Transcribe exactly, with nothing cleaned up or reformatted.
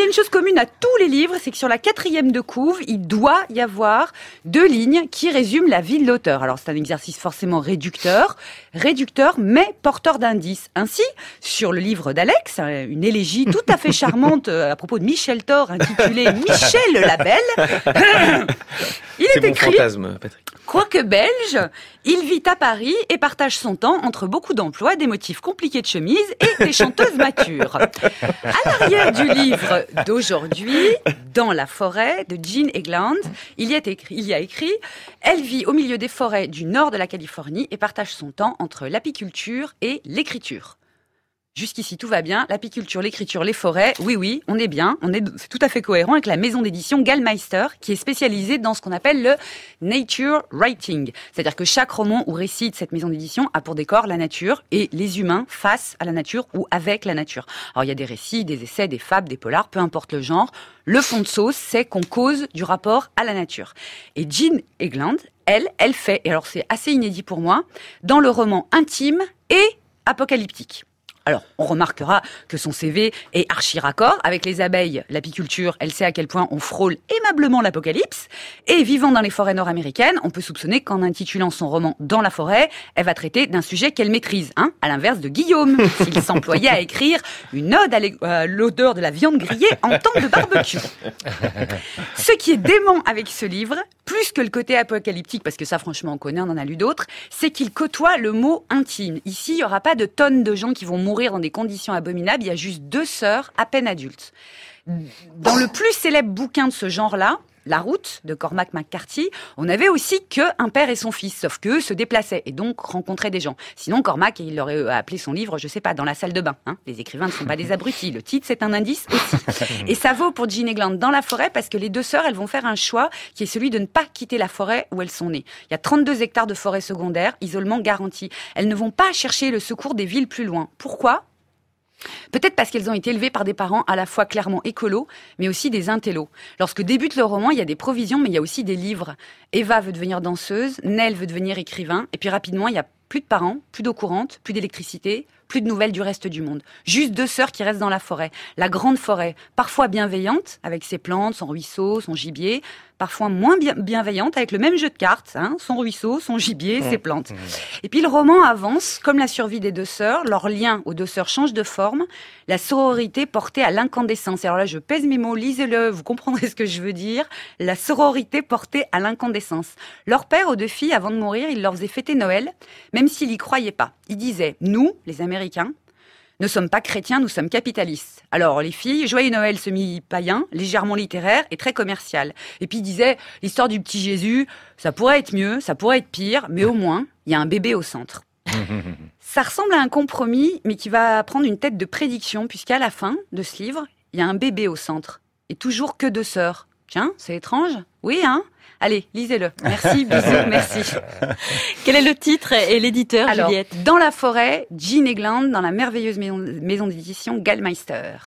une chose commune à tous les livres, c'est que sur la quatrième de couve, il doit y avoir deux lignes qui résument la vie de l'auteur. Alors c'est un exercice forcément réducteur, réducteur mais porteur d'indices. Ainsi, sur le livre d'Alex, une élégie tout à fait charmante à propos de Michel Thor intitulée Michel le Label, il c'est est mon écrit... fantasme, Patrick. Quoique belge, il vit à Paris et partage son temps entre beaucoup d'emplois, des motifs compliqués de chemise et des chanteuses matures. À l'arrière du livre d'aujourd'hui, Dans la forêt de Jean Egland, il y a écrit, il y a écrit « Elle vit au milieu des forêts du nord de la Californie et partage son temps entre l'apiculture et l'écriture. » Jusqu'ici, tout va bien. L'apiculture, l'écriture, les forêts, oui, oui, on est bien. On est, c'est tout à fait cohérent avec la maison d'édition Gallmeister, qui est spécialisée dans ce qu'on appelle le nature writing. C'est-à-dire que chaque roman ou récit de cette maison d'édition a pour décor la nature et les humains face à la nature ou avec la nature. Alors, il y a des récits, des essais, des fables, des polars, peu importe le genre. Le fond de sauce, c'est qu'on cause du rapport à la nature. Et Jean Egland, elle, elle fait, et alors c'est assez inédit pour moi, dans le roman intime et apocalyptique. Alors, on remarquera que son C V est archi raccord avec les abeilles, l'apiculture, elle sait à quel point on frôle aimablement l'apocalypse. Et vivant dans les forêts nord-américaines, on peut soupçonner qu'en intitulant son roman Dans la forêt, elle va traiter d'un sujet qu'elle maîtrise, hein, à l'inverse de Guillaume, s'il s'employait à écrire une ode à l'odeur de la viande grillée en temps de barbecue. Ce qui est dément avec ce livre, plus que le côté apocalyptique, parce que ça franchement on connaît, on en a lu d'autres, c'est qu'il côtoie le mot intime. Ici, il n'y aura pas de tonnes de gens qui vont mourir dans des conditions abominables, il y a juste deux sœurs à peine adultes. Dans le plus célèbre bouquin de ce genre-là, La Route, de Cormac McCarthy, on avait aussi qu'un père et son fils, sauf qu'eux se déplaçaient et donc rencontraient des gens. Sinon, Cormac, il aurait appelé son livre, je sais pas, Dans la salle de bain. Hein. Les écrivains ne sont pas des abrutis. Le titre, c'est un indice aussi. Et ça vaut pour Jean Egland Dans la forêt, parce que les deux sœurs, elles vont faire un choix qui est celui de ne pas quitter la forêt où elles sont nées. Il y a trente-deux hectares de forêt secondaire, isolement garanti. Elles ne vont pas chercher le secours des villes plus loin. Pourquoi ? Peut-être parce qu'elles ont été élevées par des parents à la fois clairement écolos, mais aussi des intellos. Lorsque débute le roman, il y a des provisions, mais il y a aussi des livres. Eva veut devenir danseuse, Nell veut devenir écrivain, et puis rapidement, il y a plus de parents, plus d'eau courante, plus d'électricité, plus de nouvelles du reste du monde. Juste deux sœurs qui restent dans la forêt. La grande forêt, parfois bienveillante, avec ses plantes, son ruisseau, son gibier, parfois moins bien, bienveillante, avec le même jeu de cartes, hein, son ruisseau, son gibier, ses plantes. Et puis le roman avance, comme la survie des deux sœurs, leur lien aux deux sœurs change de forme, la sororité portée à l'incandescence. Alors là, je pèse mes mots, lisez-le, vous comprendrez ce que je veux dire. La sororité portée à l'incandescence. Leur père, aux deux filles, avant de mourir, il leur faisait fêter Noël, même s'il y croyait pas. Il disait, nous, les Américains, ne sommes pas chrétiens, nous sommes capitalistes. Alors, les filles, joyeux Noël semi-païen, légèrement littéraire et très commercial. Et puis, il disait, l'histoire du petit Jésus, ça pourrait être mieux, ça pourrait être pire, mais au moins, il y a un bébé au centre. Ça ressemble à un compromis, mais qui va prendre une tête de prédiction, puisqu'à la fin de ce livre, il y a un bébé au centre. Et toujours que deux sœurs. Tiens, c'est étrange. Oui, hein ? Allez, lisez-le. Merci, bisous, merci. Quel est le titre et l'éditeur, Alors, Juliette ? Dans la forêt, Jean Egland, dans la merveilleuse maison, maison d'édition Gallmeister.